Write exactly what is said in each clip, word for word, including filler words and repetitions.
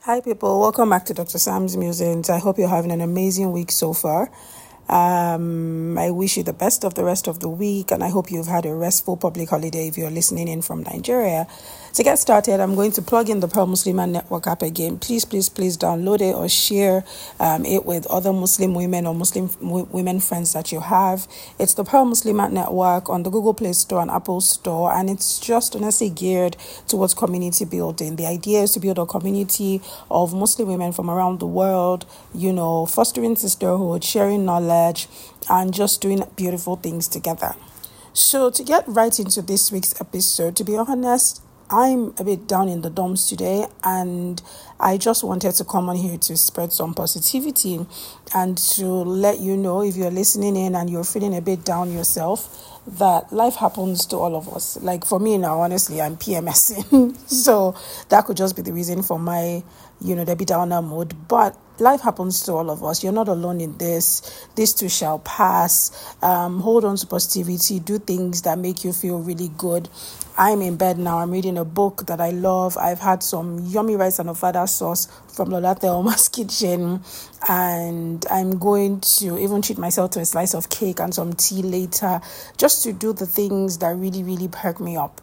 Hi, people. Welcome back to Doctor Sam's Musings. I hope you're having an amazing week so far. Um, I wish you the best of the rest of the week, and I hope you've had a restful public holiday if you're listening in from Nigeria. To get started, I'm going to plug in the Pearl Muslimah Network app again. Please, please, please download it or share um, it with other Muslim women or Muslim w- women friends that you have. It's the Pearl Muslimah Network on the Google Play Store and Apple Store, and it's just honestly geared towards community building. The idea is to build a community of Muslim women from around the world, you know, fostering sisterhood, sharing knowledge, and just doing beautiful things together. So to get right into this week's episode, to be honest, I'm a bit down in the dumps today, and I just wanted to come on here to spread some positivity and to let you know, if you're listening in and you're feeling a bit down yourself, that life happens to all of us. Like for me now, honestly, I'm PMSing. So that could just be the reason for my, you know, Debbie Downer mood. But life happens to all of us. You're not alone in this. This too shall pass. Um, hold on to positivity. Do things that make you feel really good. I'm in bed now. I'm reading a book that I love. I've had some yummy rice and ofada sauce from Lola Thelma's kitchen, and I'm going to even treat myself to a slice of cake and some tea later, just to do the things that really, really perk me up.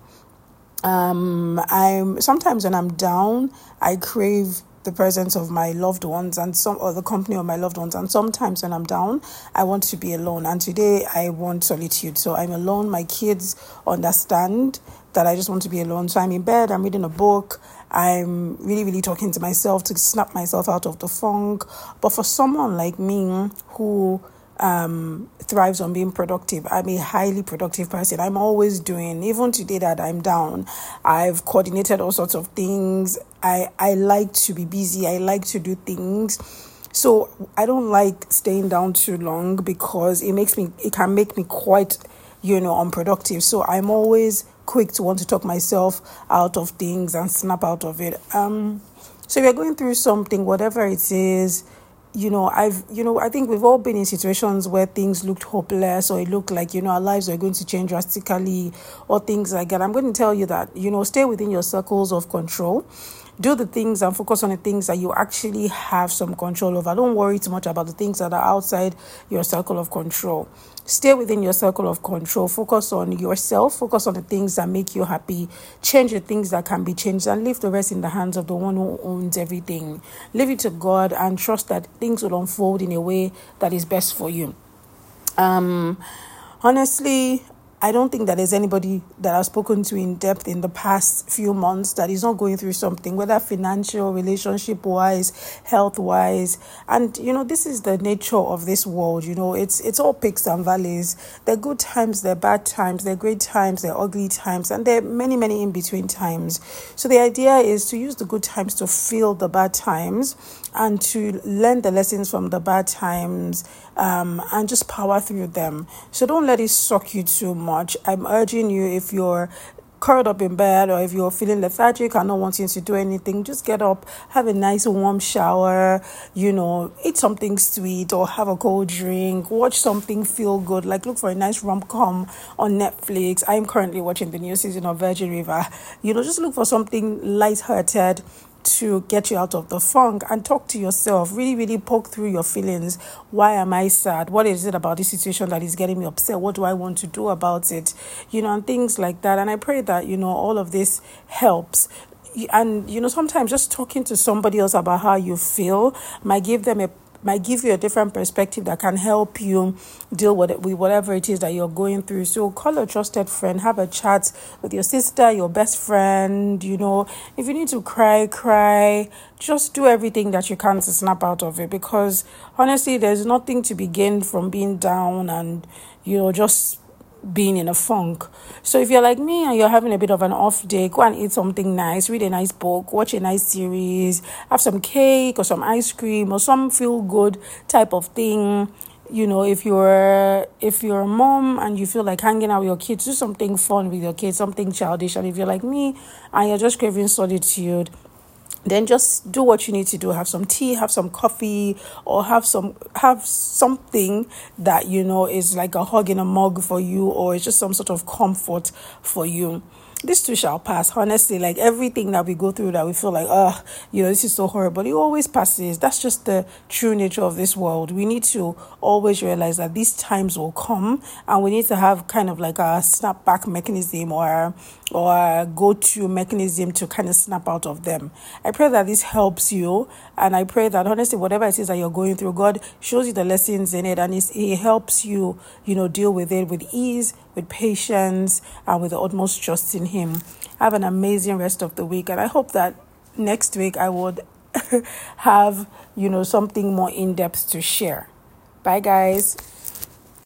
Um, I'm sometimes when I'm down, I crave the presence of my loved ones and some or the company of my loved ones, and sometimes when I'm down, I want to be alone, and today I want solitude. So I'm alone. My kids understand that I just want to be alone. So I'm in bed, I'm reading a book, I'm really, really talking to myself to snap myself out of the funk. But for someone like me who um thrives on being productive, I'm a highly productive person. I'm always doing, even today that I'm down, I've coordinated all sorts of things. I I like to be busy. I like to do things. So I don't like staying down too long because it makes me it can make me quite, you know, unproductive. So I'm always quick to want to talk myself out of things and snap out of it. Um so if you're going through something, whatever it is, you know, I've, you know, I think we've all been in situations where things looked hopeless, or it looked like, you know, our lives are going to change drastically, or things like that. I'm going to tell you that, you know, stay within your circles of control. Do the things and focus on the things that you actually have some control over. Don't worry too much about the things that are outside your circle of control. Stay within your circle of control. Focus on yourself. Focus on the things that make you happy. Change the things that can be changed, and leave the rest in the hands of the one who owns everything. Leave it to God and trust that things will unfold in a way that is best for you. Um, honestly, I don't think that there's anybody that I've spoken to in depth in the past few months that is not going through something, whether financial, relationship-wise, health-wise. And, you know, this is the nature of this world. You know, it's it's all peaks and valleys. There are good times, there are bad times, there are great times, there are ugly times, and there are many, many in-between times. So the idea is to use the good times to feel the bad times and to learn the lessons from the bad times, um, and just power through them. So don't let it suck you too much. I'm urging you, if you're curled up in bed or if you're feeling lethargic and not wanting to do anything, just get up, have a nice warm shower, you know, eat something sweet or have a cold drink, watch something feel good, like look for a nice rom-com on Netflix. I'm currently watching the new season of Virgin River. You know, just look for something lighthearted to get you out of the funk, and talk to yourself. Really, really poke through your feelings. Why am I sad? What is it about this situation that is getting me upset? What do I want to do about it? You know, and things like that. And I pray that, you know, all of this helps. And, you know, sometimes just talking to somebody else about how you feel might give them a might give you a different perspective that can help you deal with it, with whatever it is that you're going through. So call a trusted friend, have a chat with your sister, your best friend. You know, if you need to cry, cry. Just do everything that you can to snap out of it, because honestly, there's nothing to be gained from being down and, you know, just being in a funk. So if you're like me and you're having a bit of an off day, go and eat something nice, read a nice book, watch a nice series, have some cake or some ice cream or some feel good type of thing. You know, if you're if you're a mom and you feel like hanging out with your kids, do something fun with your kids, something childish. And if you're like me and you're just craving solitude, then just do what you need to do. Have some tea, have some coffee, or have some have something that, you know, is like a hug in a mug for you, or it's just some sort of comfort for you. this too shall pass. Honestly, like everything that we go through that we feel like, oh, you know, this is so horrible. It always passes. That's just the true nature of this world. We need to always realize that these times will come, and we need to have kind of like a snapback mechanism or or a go-to mechanism to kind of snap out of them. I pray that this helps you, and I pray that honestly, whatever it is that you're going through, God shows you the lessons in it, and it's, He helps you, you know, deal with it with ease, with patience, and with the utmost trust in Him. Have an amazing rest of the week, and I hope that next week I would have, you know, something more in-depth to share. Bye, guys.